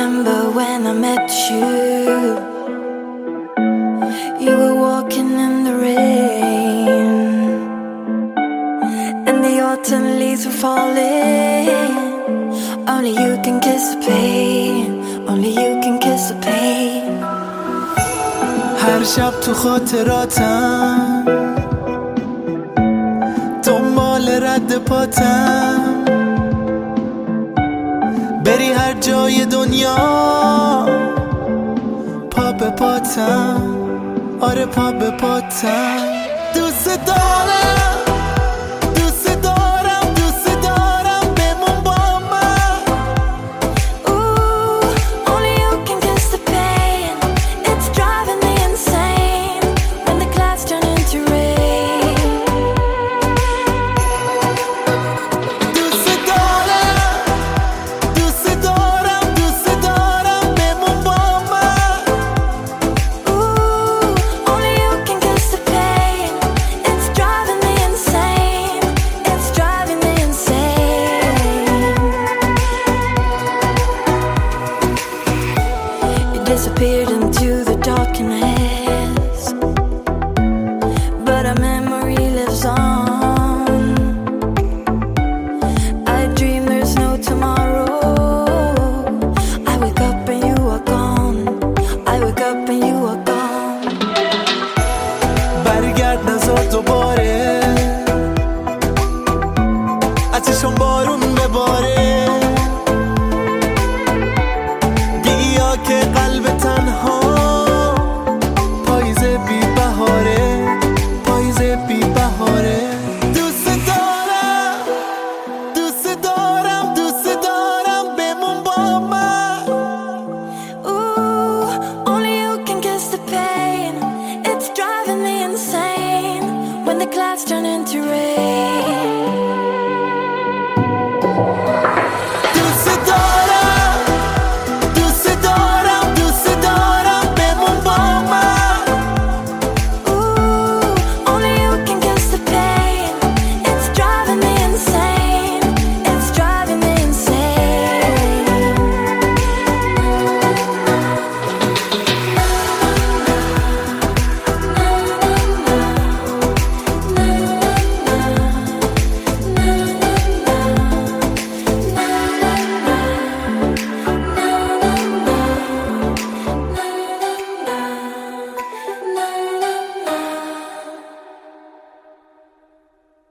remember when I met you. You were walking in the rain, and the autumn leaves were falling. Only you can kiss the pain. Only you can kiss the pain. هر شب تو خاطراتم دنبال رد پاتم، بری هر جای دنیا پا به پاتم، آره پا به پاتم. دوست دارم دوست دارم دوست دارم بمون با من. Ooh, only you can kiss the pain. It's driving me insane when the clouds turn into rain. دوست دارم دوست دارم دوست دارم بمون با من. Ooh, only you can kiss the pain. It's driving me insane. It's driving me insane. You disappeared into the darkness, but our memory lives on. I dream there's no tomorrow. I wake up and you are gone. I wake up and you are gone. برگرد نزار دوباره، از چشم بارون